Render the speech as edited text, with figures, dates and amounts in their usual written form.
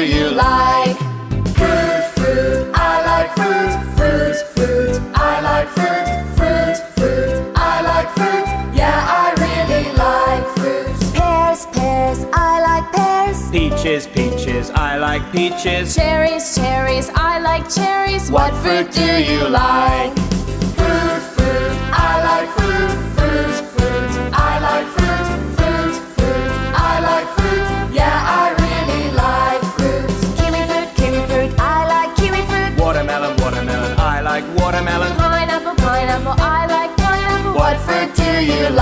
you like? Fruit, fruit, I like fruit. Fruit, fruit, I like fruit. Fruit, fruit, I like fruit. Yeah, I really like fruit. Pears, pears, I like pears. Peaches, peaches, I like peaches. Cherries, cherries, I like cherries. What fruit do you like? Fruit, fruit, I like fruit. Fruit, fruit, I like fruit. Fruit, fruit, I like fruit. Yeah, I really like fruit. Kiwi fruit, I like kiwi fruit. Watermelon, watermelon, I like watermelon. Pineapple, pineapple, I like pineapple. What fruit do you